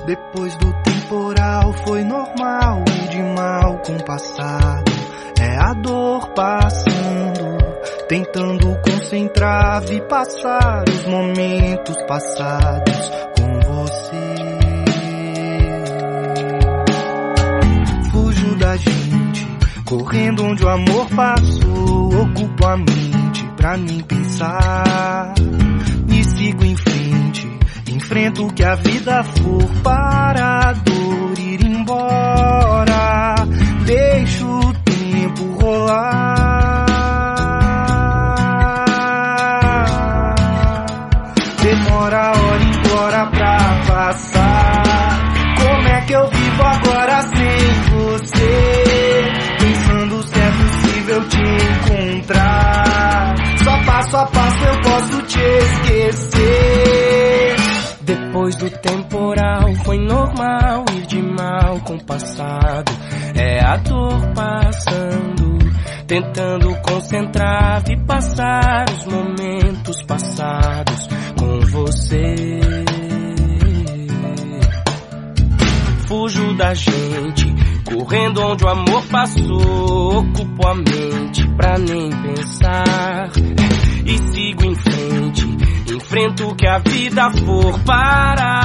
Depois do temporal foi normal ir de mal com o passado. É a dor passando, tentando concentrar. Vi passar os momentos passados com você. Fujo da gente, correndo onde o amor passou. Ocupo a mente pra nem pensar e sigo em frente. Enfrento o que a vida for para a dor ir embora. Deixo o tempo rolar. Demora a hora embora pra passar. Como é que eu vivo agora sem você? Pensando se é possível te encontrar. Só passo a passo eu posso te esquecer. Depois do temporal foi normal ir de mal com o passado. É a dor passando, tentando concentrar. Vi passar os momentos passados com você. Fujo da gente, correndo onde o amor passou. Ocupo a mente pra nem pensar e sigo em frente. Enfrento o que a vida for para